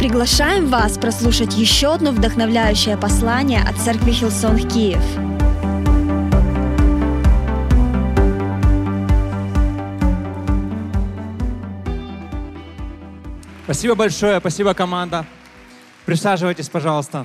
Приглашаем вас прослушать еще одно вдохновляющее послание от Церкви Хиллсонг Киев. Спасибо большое, спасибо, команда. Присаживайтесь, пожалуйста.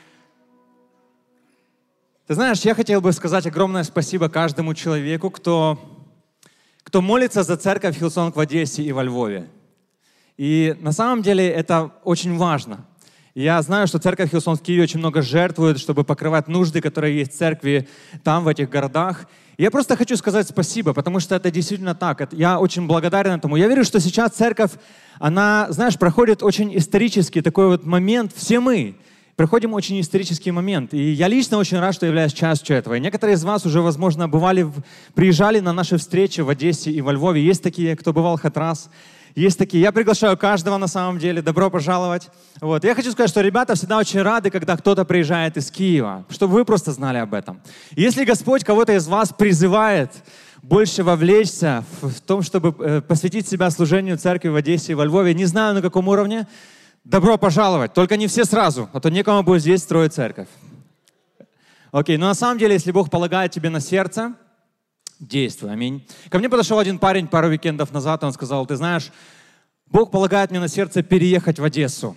Ты знаешь, я хотел бы сказать огромное спасибо каждому человеку, кто молится за церковь Хиллсонг в Одессе и во Львове. И на самом деле это очень важно. Я знаю, что церковь Хиллсонг в Киеве очень много жертвует, чтобы покрывать нужды, которые есть в церкви там, в этих городах. И я просто хочу сказать спасибо, потому что это действительно так. Я очень благодарен этому. Я верю, что сейчас церковь, она, знаешь, проходит очень исторический такой вот момент. Все мы проходим очень исторический момент. И я лично очень рад, что являюсь частью этого. И некоторые из вас уже, возможно, приезжали на наши встречи в Одессе и во Львове. Есть такие, кто бывал хоть раз. Есть такие. Я приглашаю каждого на самом деле. Добро пожаловать. Вот. Я хочу сказать, что ребята всегда очень рады, когда кто-то приезжает из Киева, чтобы вы просто знали об этом. Если Господь кого-то из вас призывает больше вовлечься в том, чтобы посвятить себя служению церкви в Одессе и во Львове, не знаю на каком уровне, добро пожаловать. Только не все сразу, а то некому будет здесь строить церковь. Окей, но на самом деле, если Бог полагает тебе на сердце, действуй, аминь. Ко мне подошел один парень пару уикендов назад, он сказал: ты знаешь, Бог полагает мне на сердце переехать в Одессу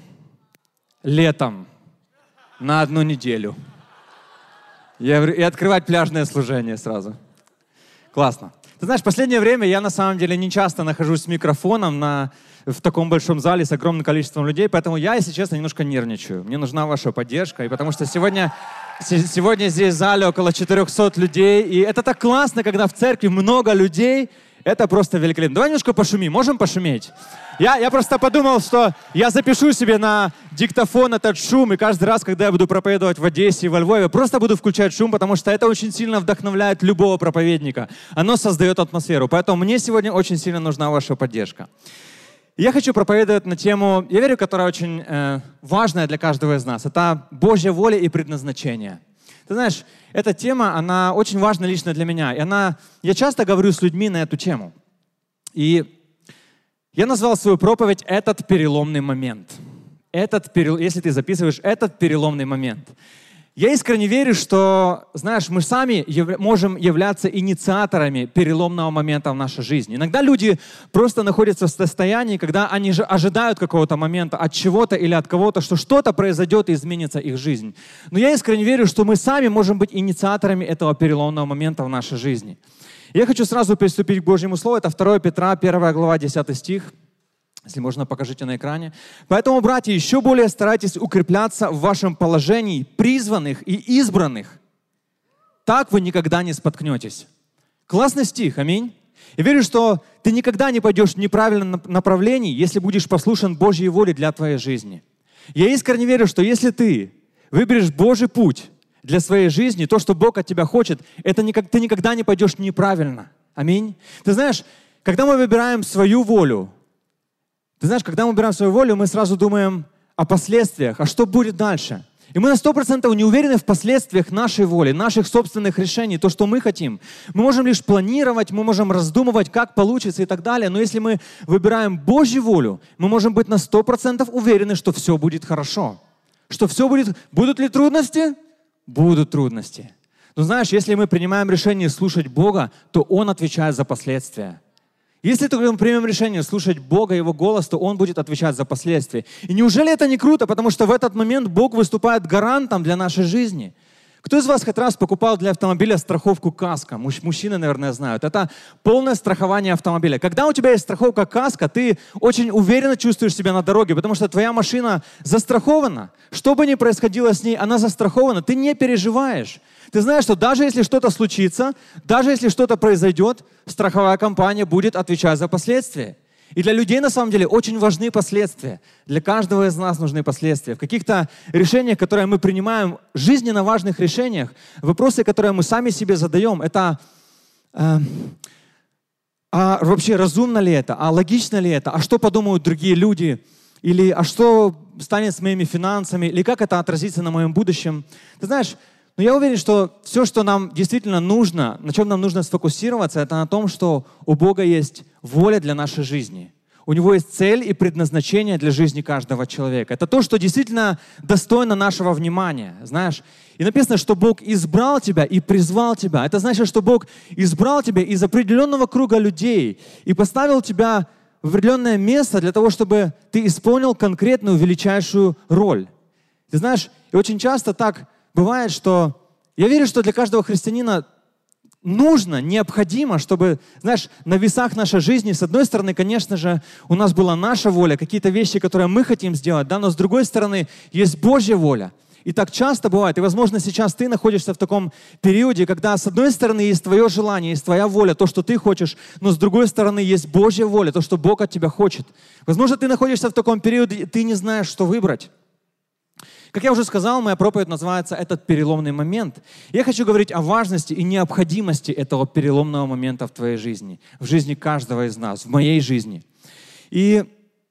летом на 1 неделю. Я говорю, и открывать пляжное служение сразу. Классно. Ты знаешь, в последнее время я на самом деле не часто нахожусь с микрофоном в таком большом зале с огромным количеством людей, поэтому я, если честно, немножко нервничаю. Мне нужна ваша поддержка, и потому что сегодня здесь в зале около 400 людей, и это так классно, когда в церкви много людей, это просто великолепно. Давай немножко пошумим, можем пошуметь? Я просто подумал, что я запишу себе на диктофон этот шум, и каждый раз, когда я буду проповедовать в Одессе и во Львове, просто буду включать шум, потому что это очень сильно вдохновляет любого проповедника. Оно создает атмосферу, поэтому мне сегодня очень сильно нужна ваша поддержка. Я хочу проповедовать на тему, я верю, которая очень важная для каждого из нас. Это Божья воля и предназначение. Ты знаешь, эта тема, она очень важна лично для меня. Я часто говорю с людьми на эту тему. И я назвал свою проповедь «Этот переломный момент». Если ты записываешь, этот переломный момент. Я искренне верю, что, знаешь, мы сами можем являться инициаторами переломного момента в нашей жизни. Иногда люди просто находятся в состоянии, когда они же ожидают какого-то момента от чего-то или от кого-то, что что-то произойдет и изменится их жизнь. Но я искренне верю, что мы сами можем быть инициаторами этого переломного момента в нашей жизни. Я хочу сразу приступить к Божьему Слову. Это 2 Петра, 1 глава, 10 стих. Если можно, покажите на экране. «Поэтому, братья, еще более старайтесь укрепляться в вашем положении призванных и избранных. Так вы никогда не споткнетесь». Классный стих, аминь. Я верю, что ты никогда не пойдешь в неправильном направлении, если будешь послушен Божьей воле для твоей жизни. Я искренне верю, что если ты выберешь Божий путь для своей жизни, то, что Бог от тебя хочет, ты никогда не пойдешь неправильно. Аминь. Ты знаешь, когда мы выбираем свою волю, мы сразу думаем о последствиях, а что будет дальше. И мы на 100% не уверены в последствиях нашей воли, наших собственных решений, то, что мы хотим. Мы можем лишь планировать, мы можем раздумывать, как получится и так далее. Но если мы выбираем Божью волю, мы можем быть на 100% уверены, что все будет хорошо. Что все будет... Будут ли трудности? Будут трудности. Но знаешь, если мы принимаем решение слушать Бога, то Он отвечает за последствия. Если мы примем решение слушать Бога, Его голос, то Он будет отвечать за последствия. И неужели это не круто? Потому что в этот момент Бог выступает гарантом для нашей жизни. Кто из вас хоть раз покупал для автомобиля страховку каска? Мужчины, наверное, знают. Это полное страхование автомобиля. Когда у тебя есть страховка каска, ты очень уверенно чувствуешь себя на дороге, потому что твоя машина застрахована. Что бы ни происходило с ней, она застрахована. Ты не переживаешь. Ты знаешь, что даже если что-то случится, даже если что-то произойдет, страховая компания будет отвечать за последствия. И для людей, на самом деле, очень важны последствия. Для каждого из нас нужны последствия. В каких-то решениях, которые мы принимаем, жизненно важных решениях, вопросы, которые мы сами себе задаем, это вообще разумно ли это, логично ли это, а что подумают другие люди, или а что станет с моими финансами, или как это отразится на моем будущем. Ты знаешь, но я уверен, что все, что нам действительно нужно, на чем нам нужно сфокусироваться, это на том, что у Бога есть воля для нашей жизни. У него есть цель и предназначение для жизни каждого человека. Это то, что действительно достойно нашего внимания, знаешь. И написано, что Бог избрал тебя и призвал тебя. Это значит, что Бог избрал тебя из определенного круга людей и поставил тебя в определенное место для того, чтобы ты исполнил конкретную величайшую роль. Ты знаешь, и очень часто так бывает, что я верю, что для каждого христианина нужно, необходимо, чтобы, знаешь, на весах нашей жизни, с одной стороны, конечно же, у нас была наша воля, какие-то вещи, которые мы хотим сделать, да, но с другой стороны, есть Божья воля. И так часто бывает, и, возможно, сейчас ты находишься в таком периоде, когда, с одной стороны, есть твое желание, есть твоя воля, то, что ты хочешь, но с другой стороны, есть Божья воля, то, что Бог от тебя хочет. Возможно, ты находишься в таком периоде, и ты не знаешь, что выбрать. Как я уже сказал, моя проповедь называется «Этот переломный момент». Я хочу говорить о важности и необходимости этого переломного момента в твоей жизни, в жизни каждого из нас, в моей жизни. И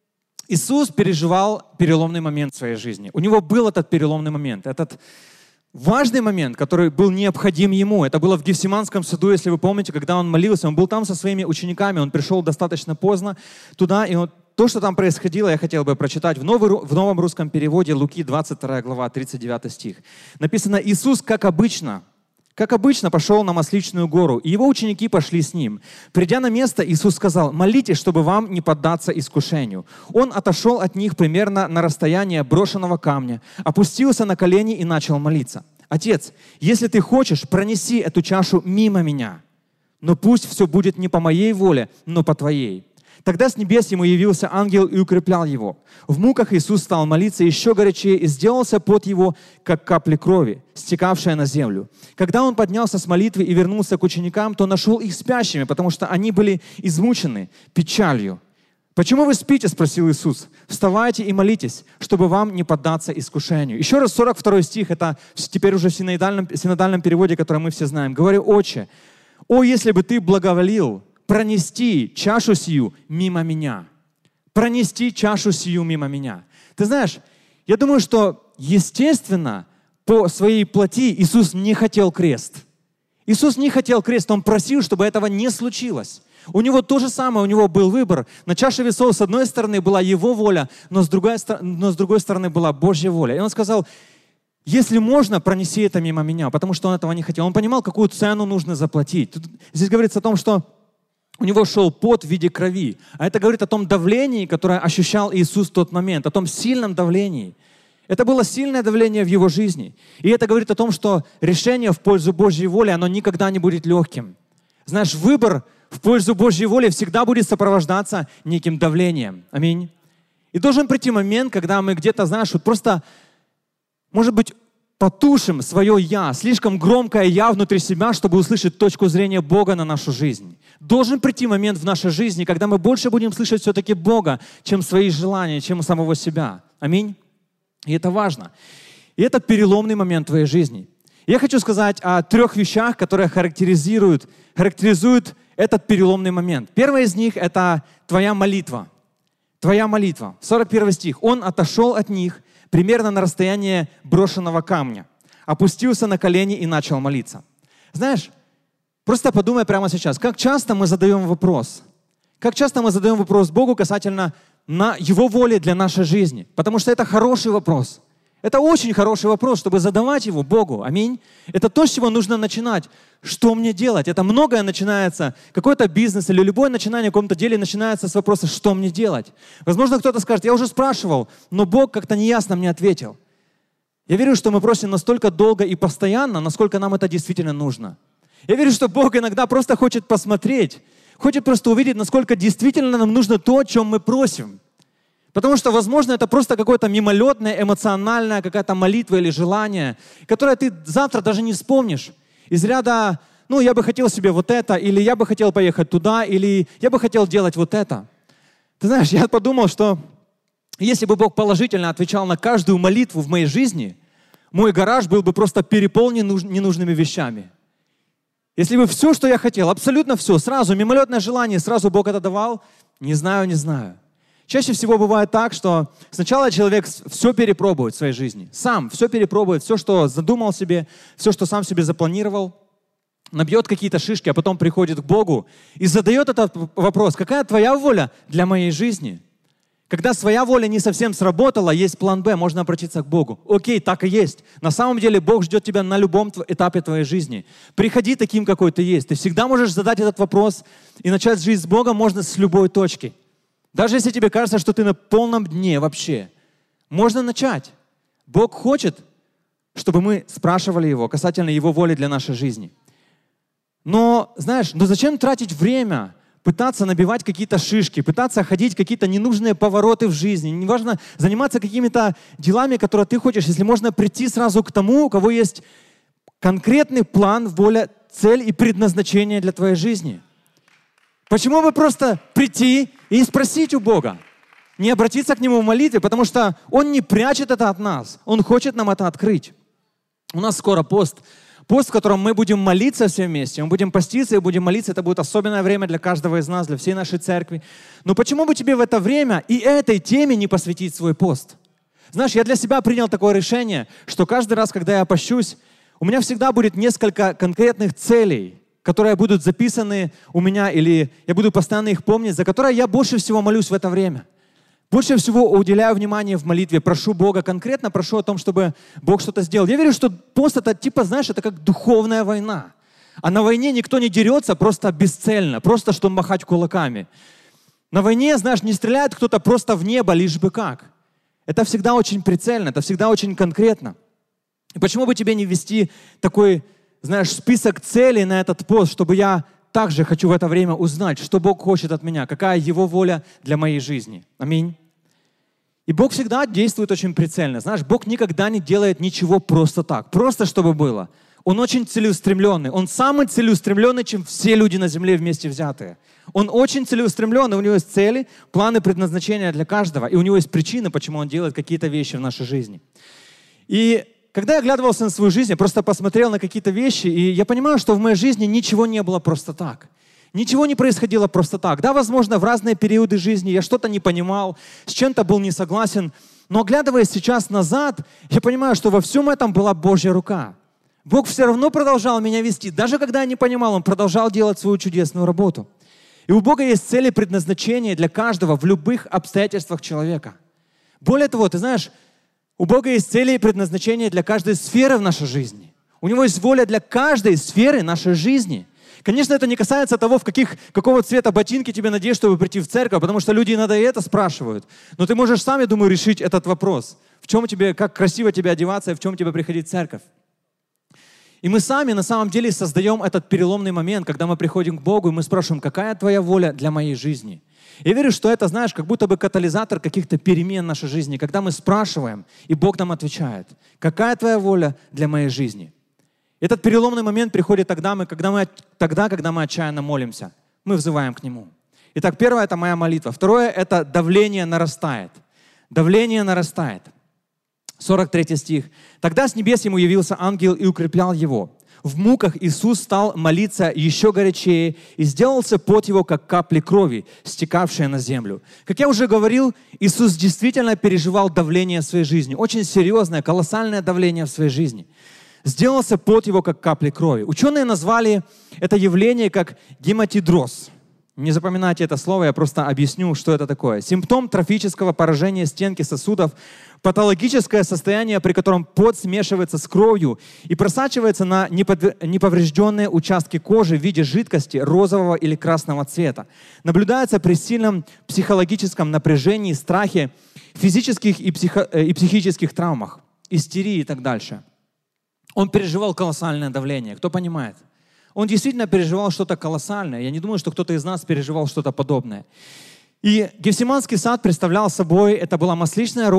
Иисус переживал переломный момент в своей жизни. У него был этот переломный момент, этот важный момент, который был необходим ему. Это было в Гефсиманском саду, если вы помните, когда он молился. Он был там со своими учениками, он пришел достаточно поздно туда, и то, что там происходило, я хотел бы прочитать в новом русском переводе Луки, 22 глава, 39 стих. Написано: «Иисус, как обычно, пошел на Масличную гору, и его ученики пошли с ним. Придя на место, Иисус сказал: молитесь, чтобы вам не поддаться искушению. Он отошел от них примерно на расстояние брошенного камня, опустился на колени и начал молиться: Отец, если ты хочешь, пронеси эту чашу мимо меня, но пусть все будет не по моей воле, но по твоей. Тогда с небес ему явился ангел и укреплял его. В муках Иисус стал молиться еще горячее, и сделался пот его, как капли крови, стекавшая на землю. Когда он поднялся с молитвы и вернулся к ученикам, то нашел их спящими, потому что они были измучены печалью. «Почему вы спите?» – спросил Иисус. «Вставайте и молитесь, чтобы вам не поддаться искушению». Еще раз 42 стих, это теперь уже в синодальном переводе, который мы все знаем. «Говорю, Отче, о, если бы ты благоволил пронести чашу сию мимо меня». Пронести чашу сию мимо меня. Ты знаешь, я думаю, что естественно, по своей плоти Иисус не хотел крест. Иисус не хотел крест, Он просил, чтобы этого не случилось. У Него то же самое, у Него был выбор. На чаше весов с одной стороны была Его воля, но с другой стороны была Божья воля. И Он сказал: если можно, пронеси это мимо меня, потому что Он этого не хотел. Он понимал, какую цену нужно заплатить. Здесь говорится о том, что у него шел пот в виде крови. А это говорит о том давлении, которое ощущал Иисус в тот момент, о том сильном давлении. Это было сильное давление в его жизни. И это говорит о том, что решение в пользу Божьей воли, оно никогда не будет легким. Знаешь, выбор в пользу Божьей воли всегда будет сопровождаться неким давлением. Аминь. И должен прийти момент, когда мы где-то, знаешь, вот просто, может быть, потушим свое «я», слишком громкое «я» внутри себя, чтобы услышать точку зрения Бога на нашу жизнь. Должен прийти момент в нашей жизни, когда мы больше будем слышать все-таки Бога, чем свои желания, чем самого себя. Аминь. И это важно. И это переломный момент твоей жизни. Я хочу сказать о 3 вещах, которые характеризуют этот переломный момент. Первое из них – это твоя молитва. Твоя молитва. 41 стих. «Он отошел от них примерно на расстояние брошенного камня, опустился на колени и начал молиться». Знаешь, просто подумай прямо сейчас, как часто мы задаем вопрос? Как часто мы задаем вопрос Богу касательно Его воли для нашей жизни? Потому что это хороший вопрос. Это очень хороший вопрос, чтобы задавать его Богу. Аминь. Это то, с чего нужно начинать. Что мне делать? Это многое начинается, какой-то бизнес или любое начинание в каком-то деле начинается с вопроса, что мне делать? Возможно, кто-то скажет: я уже спрашивал, но Бог как-то неясно мне ответил. Я верю, что мы просим настолько долго и постоянно, насколько нам это действительно нужно. Я верю, что Бог иногда просто хочет посмотреть, хочет просто увидеть, насколько действительно нам нужно то, о чем мы просим. Потому что, возможно, это просто какое-то мимолетное, эмоциональное, какая-то молитва или желание, которое ты завтра даже не вспомнишь. Из ряда, я бы хотел себе вот это, или я бы хотел поехать туда, или я бы хотел делать вот это. Ты знаешь, я подумал, что если бы Бог положительно отвечал на каждую молитву в моей жизни, мой гараж был бы просто переполнен ненужными вещами. Если бы все, что я хотел, абсолютно все, сразу, мимолетное желание, сразу Бог это давал, не знаю. Чаще всего бывает так, что сначала человек все перепробует в своей жизни. Сам все перепробует, все, что задумал себе, все, что сам себе запланировал. набьет какие-то шишки, а потом приходит к Богу и задает этот вопрос: какая твоя воля для моей жизни? Когда своя воля не совсем сработала, есть план Б, можно обратиться к Богу. Окей, так и есть. На самом деле Бог ждет тебя на любом этапе твоей жизни. Приходи таким, какой ты есть. Ты всегда можешь задать этот вопрос, и начать жизнь с Богом можно с любой точки. Даже если тебе кажется, что ты на полном дне вообще, можно начать. Бог хочет, чтобы мы спрашивали Его касательно Его воли для нашей жизни. Но, знаешь, зачем тратить время, пытаться набивать какие-то шишки, пытаться ходить какие-то ненужные повороты в жизни? Неважно заниматься какими-то делами, которые ты хочешь, если можно прийти сразу к тому, у кого есть конкретный план, воля, цель и предназначение для твоей жизни. Почему бы просто прийти и спросить у Бога? Не обратиться к Нему в молитве, потому что Он не прячет это от нас. Он хочет нам это открыть. У нас скоро пост. Пост, в котором мы будем молиться все вместе. Мы будем поститься и будем молиться. Это будет особенное время для каждого из нас, для всей нашей церкви. Но почему бы тебе в это время и этой теме не посвятить свой пост? Знаешь, я для себя принял такое решение, что каждый раз, когда я пощусь, у меня всегда будет несколько конкретных целей, которые будут записаны у меня, или я буду постоянно их помнить, за которые я больше всего молюсь в это время. Больше всего уделяю внимание в молитве, прошу Бога, конкретно прошу о том, чтобы Бог что-то сделал. Я верю, что пост это типа, знаешь, это как духовная война. А на войне никто не дерется просто бесцельно, просто чтобы махать кулаками. На войне, знаешь, не стреляет кто-то просто в небо, лишь бы как. Это всегда очень прицельно, это всегда очень конкретно. И почему бы тебе не ввести такой, знаешь, список целей на этот пост, чтобы я также хочу в это время узнать, что Бог хочет от меня, какая Его воля для моей жизни. Аминь. И Бог всегда действует очень прицельно. Знаешь, Бог никогда не делает ничего просто так, просто чтобы было. Он очень целеустремленный. Он самый целеустремленный, чем все люди на земле вместе взятые. Он очень целеустремленный, у него есть цели, планы, предназначения для каждого, и у него есть причины, почему он делает какие-то вещи в нашей жизни. И когда я оглядывался на свою жизнь, я просто посмотрел на какие-то вещи, и я понимаю, что в моей жизни ничего не было просто так. Ничего не происходило просто так. Да, возможно, в разные периоды жизни я что-то не понимал, с чем-то был не согласен, но оглядываясь сейчас назад, я понимаю, что во всем этом была Божья рука. Бог все равно продолжал меня вести. Даже когда я не понимал, Он продолжал делать свою чудесную работу. И у Бога есть цели и предназначения для каждого в любых обстоятельствах человека. Более того, ты знаешь, у Бога есть цели и предназначения для каждой сферы в нашей жизни. У Него есть воля для каждой сферы нашей жизни. Конечно, это не касается того, какого цвета ботинки тебе надеть, чтобы прийти в церковь, потому что люди иногда и это спрашивают. Но ты можешь сам, я думаю, решить этот вопрос. Как красиво тебе одеваться и в чем тебе приходить в церковь. И мы сами на самом деле создаем этот переломный момент, когда мы приходим к Богу, и мы спрашиваем, какая твоя воля для моей жизни? Я верю, что это, знаешь, как будто бы катализатор каких-то перемен в нашей жизни, когда мы спрашиваем, и Бог нам отвечает, какая твоя воля для моей жизни? Этот переломный момент приходит тогда, когда мы отчаянно молимся. Мы взываем к Нему. Итак, первое – это моя молитва. Второе – это давление нарастает. Давление нарастает. 43 стих. «Тогда с небес ему явился ангел и укреплял его. В муках Иисус стал молиться еще горячее, и сделался пот его, как капли крови, стекавшие на землю». Как я уже говорил, Иисус действительно переживал давление в своей жизни. Очень серьезное, колоссальное давление в своей жизни. Сделался пот его, как капли крови. Ученые назвали это явление как гематидроз. Не запоминайте это слово, я просто объясню, что это такое. Симптом трофического поражения стенки сосудов, патологическое состояние, при котором пот смешивается с кровью и просачивается на неповрежденные участки кожи в виде жидкости розового или красного цвета. Наблюдается при сильном психологическом напряжении, страхе, физических и психических травмах, истерии и так дальше. Он переживал колоссальное давление. Кто понимает? Он действительно переживал что-то колоссальное. Я не думаю, что кто-то из нас переживал что-то подобное. И Гефсиманский сад представлял собой, это была масличная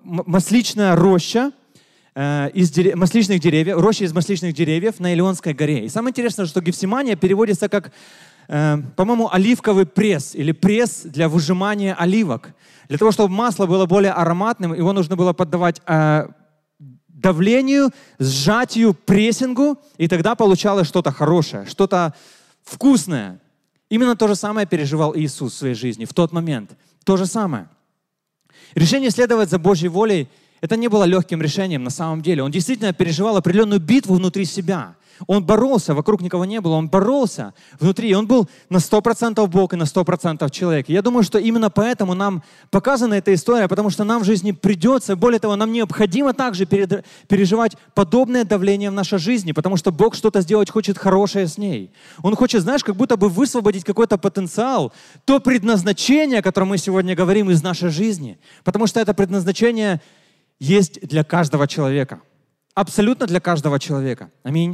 роща из масличных деревьев, роща из масличных деревьев на Илионской горе. И самое интересное, что Гефсимания переводится как, по-моему, оливковый пресс или пресс для выжимания оливок. Для того, чтобы масло было более ароматным, его нужно было поддавать давлению, сжатию, прессингу, и тогда получалось что-то хорошее, что-то вкусное. Именно то же самое переживал Иисус в своей жизни в тот момент. То же самое. Решение следовать за Божьей волей, это не было легким решением на самом деле. Он действительно переживал определенную битву внутри себя. Он боролся, вокруг никого не было, он боролся внутри. Он был на 100% Бог и на 100% человек. Я думаю, что именно поэтому нам показана эта история, потому что нам в жизни придется, более того, нам необходимо также переживать подобное давление в нашей жизни, потому что Бог что-то сделать хочет хорошее с ней. Он хочет, знаешь, как будто бы высвободить какой-то потенциал, то предназначение, о котором мы сегодня говорим, из нашей жизни. Потому что это предназначение есть для каждого человека. Абсолютно для каждого человека. Аминь.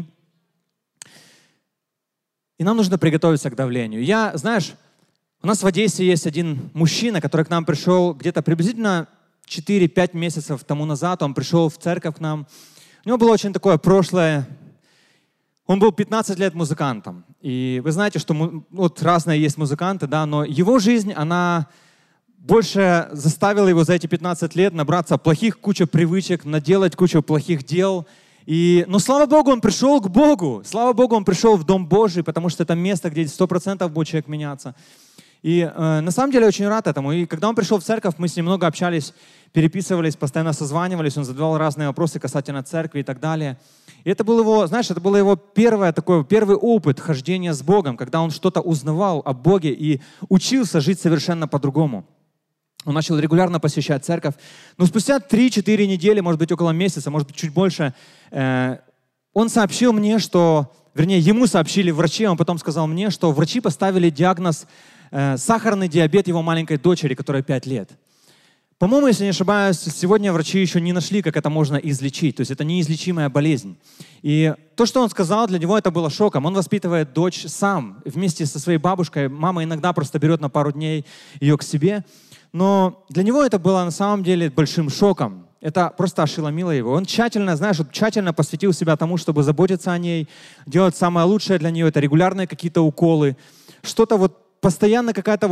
И нам нужно приготовиться к давлению. Знаешь, у нас в Одессе есть один мужчина, который к нам пришел где-то приблизительно 4-5 месяцев тому назад. Он пришел в церковь к нам. У него было очень такое прошлое. Он был 15 лет музыкантом. И вы знаете, что вот разные есть музыканты, да, но его жизнь, она больше заставила его за эти 15 лет набраться куча привычек, наделать кучу плохих дел. Но слава Богу, он пришел к Богу. Слава Богу, он пришел в Дом Божий, потому что это место, где 100% будет человек меняться. И на самом деле очень рад этому. И когда он пришел в церковь, мы с ним много общались, переписывались, постоянно созванивались. Он задавал разные вопросы касательно церкви и так далее. И это был его, знаешь, это был его первый опыт хождения с Богом, когда он что-то узнавал о Боге и учился жить совершенно по-другому. Он начал регулярно посещать церковь. Но спустя 3-4 недели, может быть, около месяца, может быть, чуть больше, он сообщил мне, ему сообщили врачи, он потом сказал мне, что врачи поставили диагноз сахарный диабет его маленькой дочери, которой 5 лет. По-моему, если не ошибаюсь, сегодня врачи еще не нашли, как это можно излечить. То есть это неизлечимая болезнь. И то, что он сказал, для него это было шоком. Он воспитывает дочь сам, вместе со своей бабушкой. Мама иногда просто берет на пару дней ее к себе. Но для него это было на самом деле большим шоком. Это просто ошеломило его. Он тщательно посвятил себя тому, чтобы заботиться о ней, делать самое лучшее для нее. Это регулярные какие-то уколы. Что-то постоянно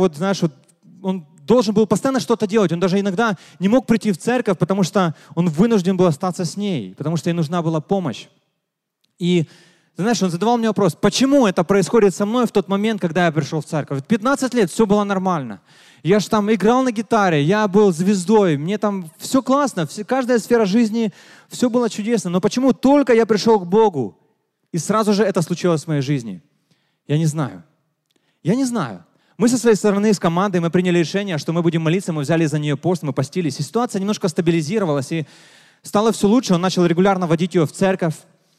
он должен был постоянно что-то делать. Он даже иногда не мог прийти в церковь, потому что он вынужден был остаться с ней, потому что ей нужна была помощь. И он задавал мне вопрос, почему это происходит со мной в тот момент, когда я пришел в церковь? 15 лет все было нормально. Я же там играл на гитаре, я был звездой, мне там все классно, каждая сфера жизни, все было чудесно. Но почему только я пришел к Богу, и сразу же это случилось в моей жизни? Я не знаю. Мы со своей стороны, с командой, мы приняли решение, что мы будем молиться, мы взяли за нее пост, мы постились. И ситуация немножко стабилизировалась, и стало все лучше. Он начал регулярно водить ее в церковь.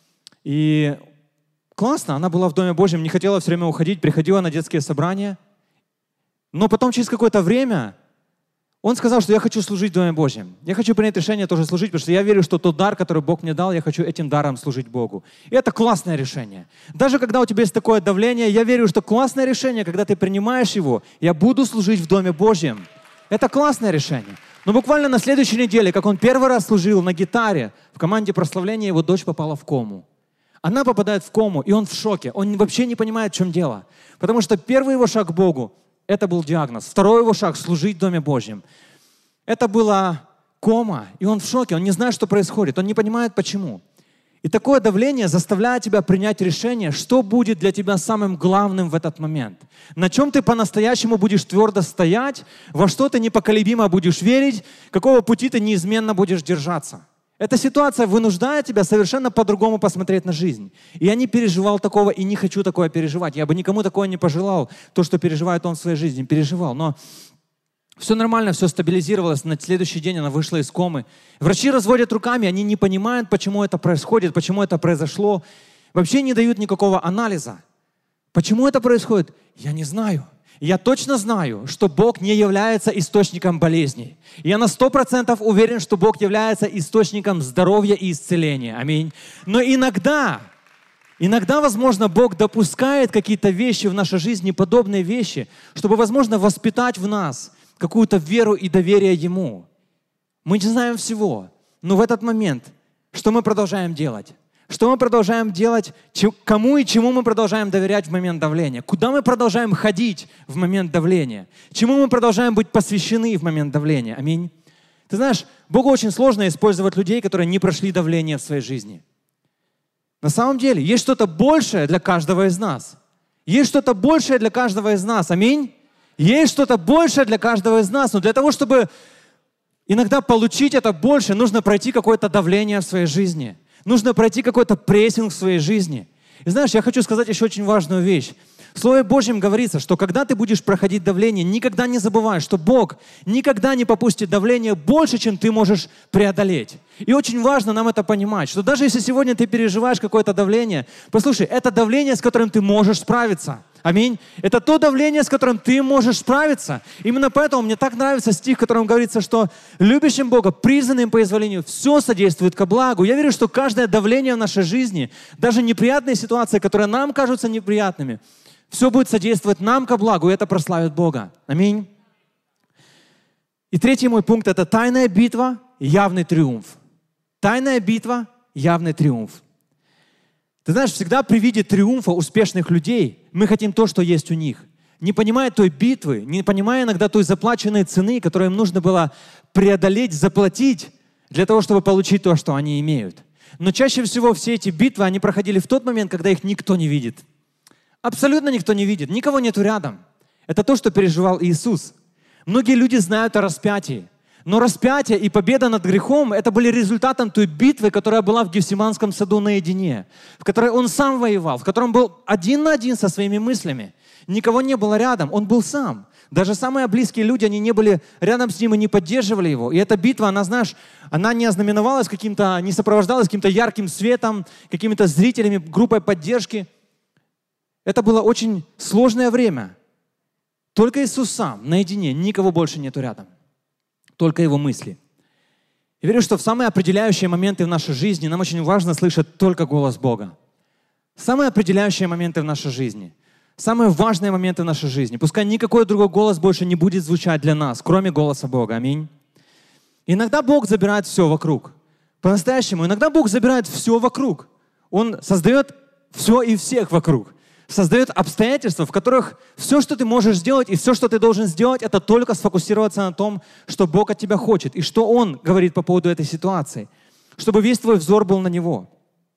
И классно, она была в Доме Божьем, не хотела все время уходить, приходила на детские собрания. Но потом, через какое-то время, он сказал, что я хочу служить в Доме Божьем. Я хочу принять решение тоже служить, потому что я верю, что тот дар, который Бог мне дал, я хочу этим даром служить Богу. И это классное решение. Даже когда у тебя есть такое давление, я верю, что классное решение, когда ты принимаешь его, я буду служить в Доме Божьем. Это классное решение. Но буквально на следующей неделе, как он первый раз служил на гитаре, в команде прославления его дочь попала в кому. Она попадает в кому, и он в шоке. Он вообще не понимает, в чем дело. Потому что первый его шаг к Богу — это был диагноз. Второй его шаг — служить в Доме Божьем. Это была кома, и он в шоке, он не знает, что происходит, он не понимает, почему. И такое давление заставляет тебя принять решение, что будет для тебя самым главным в этот момент. На чем ты по-настоящему будешь твердо стоять, во что ты непоколебимо будешь верить, какого пути ты неизменно будешь держаться. Эта ситуация вынуждает тебя совершенно по-другому посмотреть на жизнь. И я не переживал такого и не хочу такое переживать. Я бы никому такое не пожелал. То, что переживает он в своей жизни, переживал. Но все нормально, все стабилизировалось. На следующий день она вышла из комы. Врачи разводят руками, они не понимают, почему это происходит, почему это произошло. Вообще не дают никакого анализа. Почему это происходит? Я не знаю. Я точно знаю, что Бог не является источником болезней. Я на 100% уверен, что Бог является источником здоровья и исцеления. Аминь. Но иногда, возможно, Бог допускает какие-то вещи в нашей жизни, подобные вещи, чтобы, возможно, воспитать в нас какую-то веру и доверие Ему. Мы не знаем всего, но в этот момент, что мы продолжаем делать? Что мы продолжаем делать, кому и чему мы продолжаем доверять в момент давления? Куда мы продолжаем ходить в момент давления? Чему мы продолжаем быть посвящены в момент давления? Аминь. Ты знаешь, Богу очень сложно использовать людей, которые не прошли давление в своей жизни. На самом деле, есть что-то большее для каждого из нас. Есть что-то большее для каждого из нас. Аминь. Есть что-то большее для каждого из нас. Но для того, чтобы иногда получить это больше, нужно пройти какое-то давление в своей жизни. Нужно пройти какой-то прессинг в своей жизни. И знаешь, я хочу сказать еще очень важную вещь. В Слове Божьем говорится, что когда ты будешь проходить давление, никогда не забывай, что Бог никогда не попустит давление больше, чем ты можешь преодолеть. И очень важно нам это понимать, что даже если сегодня ты переживаешь какое-то давление, послушай, это давление, с которым ты можешь справиться. Аминь. Это то давление, с которым ты можешь справиться. Именно поэтому мне так нравится стих, в котором говорится, что любящим Бога, призванным по изволению, все содействует ко благу. Я верю, что каждое давление в нашей жизни, даже неприятные ситуации, которые нам кажутся неприятными, все будет содействовать нам ко благу, и это прославит Бога. Аминь. И третий мой пункт – это тайная битва, явный триумф. Тайная битва, явный триумф. Ты знаешь, всегда при виде триумфа успешных людей мы хотим то, что есть у них. Не понимая той битвы, не понимая иногда той заплаченной цены, которую им нужно было преодолеть, заплатить для того, чтобы получить то, что они имеют. Но чаще всего все эти битвы, они проходили в тот момент, когда их никто не видит. Абсолютно никто не видит, никого нету рядом. Это то, что переживал Иисус. Многие люди знают о распятии. Но распятие и победа над грехом – это были результатом той битвы, которая была в Гефсиманском саду наедине, в которой он сам воевал, в котором был один на один со своими мыслями. Никого не было рядом, он был сам. Даже самые близкие люди, они не были рядом с ним и не поддерживали его. И эта битва, она, знаешь, она не ознаменовалась каким-то, не сопровождалась каким-то ярким светом, какими-то зрителями, группой поддержки. Это было очень сложное время. Только Иисус сам, наедине, никого больше нету рядом. Только Его мысли. Я верю, что в самые определяющие моменты в нашей жизни нам очень важно слышать только голос Бога. Самые определяющие моменты в нашей жизни, самые важные моменты в нашей жизни. Пускай никакой другой голос больше не будет звучать для нас, кроме голоса Бога. Аминь. Иногда Бог забирает все вокруг. По-настоящему, иногда Бог забирает все вокруг. Он создает все и всех вокруг. Создает обстоятельства, в которых все, что ты можешь сделать и все, что ты должен сделать, это только сфокусироваться на том, что Бог от тебя хочет и что Он говорит по поводу этой ситуации, чтобы весь твой взор был на Него.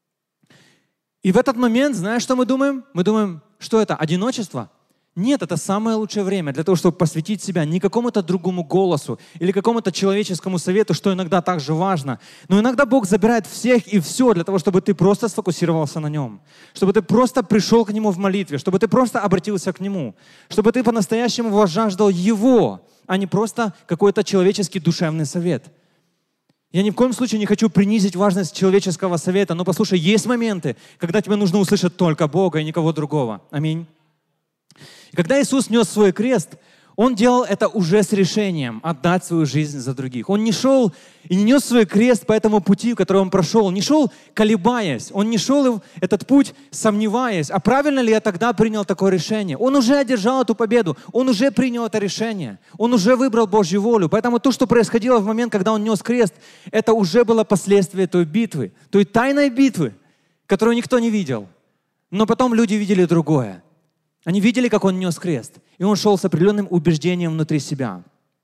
И в этот момент, знаешь, что мы думаем? Мы думаем, что это? Одиночество? Нет, это самое лучшее время для того, чтобы посвятить себя не какому-то другому голосу или какому-то человеческому совету, что иногда также важно. Но иногда Бог забирает всех и все для того, чтобы ты просто сфокусировался на Нем. Чтобы ты просто пришел к Нему в молитве, чтобы ты просто обратился к Нему. Чтобы ты по-настоящему возжаждал Его, а не просто какой-то человеческий душевный совет. Я ни в коем случае не хочу принизить важность человеческого совета, но послушай, есть моменты, когда тебе нужно услышать только Бога и никого другого. Аминь. И когда Иисус нес свой крест, Он делал это уже с решением отдать свою жизнь за других. Он не шел и не нес свой крест по этому пути, который Он прошел. Он не шел колебаясь, Он не шел этот путь сомневаясь, а правильно ли я тогда принял такое решение. Он уже одержал эту победу, Он уже принял это решение, Он уже выбрал Божью волю. Поэтому то, что происходило в момент, когда Он нес крест, это уже было последствие той битвы, той тайной битвы, которую никто не видел. Но потом люди видели другое. Они видели, как Он нес крест, и Он шел с определенным убеждением внутри себя.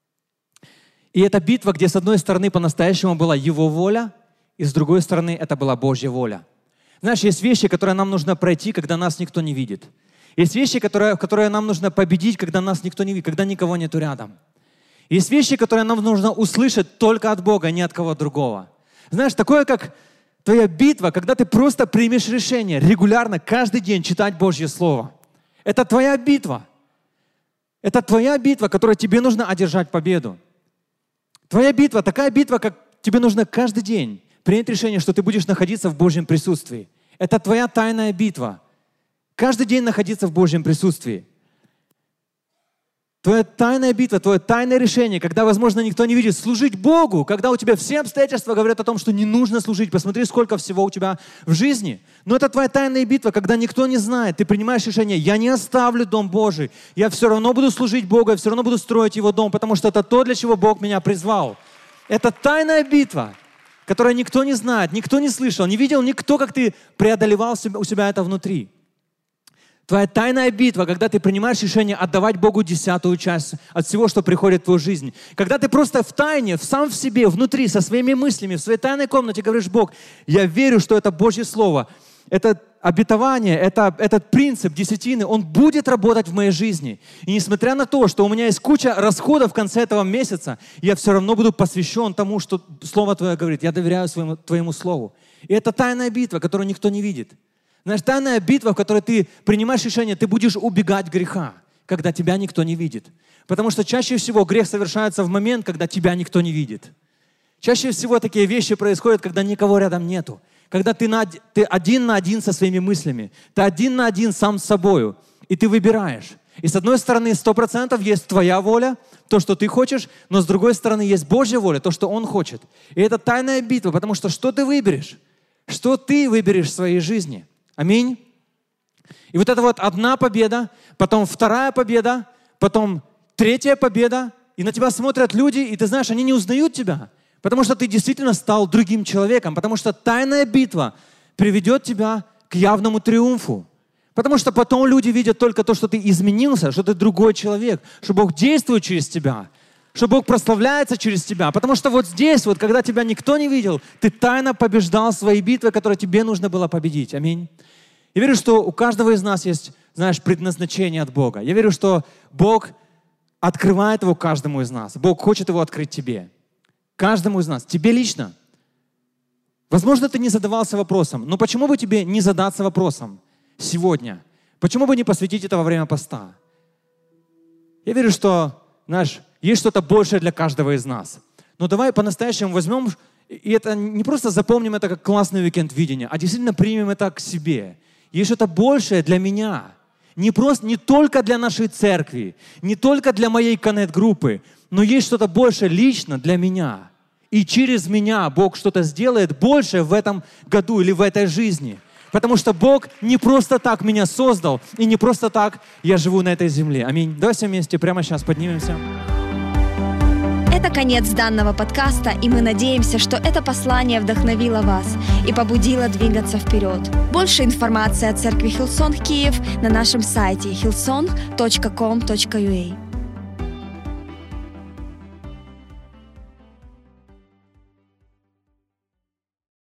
И это битва, где с одной стороны по-настоящему была Его воля, и с другой стороны это была Божья воля. Знаешь, есть вещи, которые нам нужно пройти, когда нас никто не видит. Есть вещи, которые нам нужно победить, когда нас никто не видит, когда никого нету рядом. Есть вещи, которые нам нужно услышать только от Бога, а не от кого другого. Знаешь, такое, как твоя битва, когда ты просто примешь решение регулярно, каждый день читать Божье Слово. Это твоя битва. Это твоя битва, которой тебе нужно одержать победу. Твоя битва, такая битва, как тебе нужно каждый день принять решение, что ты будешь находиться в Божьем присутствии. Это твоя тайная битва. Каждый день находиться в Божьем присутствии. Твоя тайная битва, твое тайное решение, когда, возможно, никто не видит, служить Богу, когда у тебя все обстоятельства говорят о том, что не нужно служить. Посмотри, сколько всего у тебя в жизни. Но это твоя тайная битва, когда никто не знает. Ты принимаешь решение, я не оставлю Дом Божий. Я все равно буду служить Богу, я все равно буду строить Его дом, потому что это то, для чего Бог меня призвал. Это тайная битва, которую никто не знает, никто не слышал, не видел никто, как ты преодолевал у себя это внутри. Твоя тайная битва, когда ты принимаешь решение отдавать Богу 10-ю часть от всего, что приходит в твою жизнь. Когда ты просто в тайне, сам в себе, внутри, со своими мыслями, в своей тайной комнате говоришь: Бог, я верю, что это Божье Слово, это обетование, этот принцип десятины, он будет работать в моей жизни. И несмотря на то, что у меня есть куча расходов в конце этого месяца, я все равно буду посвящен тому, что Слово Твое говорит. Я доверяю Твоему Слову. И это тайная битва, которую никто не видит. Знаешь, тайная битва, в которой ты принимаешь решение, ты будешь убегать греха, когда тебя никто не видит. Потому что чаще всего грех совершается в момент, когда тебя никто не видит. Чаще всего такие вещи происходят, когда никого рядом нету. Когда ты один на один со своими мыслями. Ты один на один сам с собою. И ты выбираешь. И с одной стороны, 100% есть твоя воля, то, что ты хочешь, но с другой стороны, есть Божья воля, то, что Он хочет. И это тайная битва, потому что ты выберешь? Что ты выберешь в своей жизни? Аминь. И вот это вот одна победа, потом вторая победа, потом третья победа, и на тебя смотрят люди, и ты знаешь, они не узнают тебя, потому что ты действительно стал другим человеком, потому что тайная битва приведет тебя к явному триумфу. Потому что потом люди видят только то, что ты изменился, что ты другой человек, что Бог действует через тебя, что Бог прославляется через тебя. Потому что вот здесь, вот, когда тебя никто не видел, ты тайно побеждал свои битвы, которые тебе нужно было победить. Аминь. Я верю, что у каждого из нас есть, знаешь, предназначение от Бога. Я верю, что Бог открывает его каждому из нас. Бог хочет его открыть тебе. Каждому из нас. Тебе лично. Возможно, ты не задавался вопросом, но почему бы тебе не задаться вопросом сегодня? Почему бы не посвятить это во время поста? Я верю, что, знаешь, есть что-то большее для каждого из нас. Но давай по-настоящему возьмем, и это не просто запомним это как классный уикенд видения, а действительно примем это к себе. Есть что-то большее для меня. Не только для нашей церкви, не только для моей коннект-группы, но есть что-то большее лично для меня. И через меня Бог что-то сделает большее в этом году или в этой жизни. Потому что Бог не просто так меня создал, и не просто так я живу на этой земле. Аминь. Давай все вместе прямо сейчас поднимемся. Это конец данного подкаста, и мы надеемся, что это послание вдохновило вас и побудило двигаться вперед. Больше информации о церкви Hillsong Киев на нашем сайте hillsong.com.ua.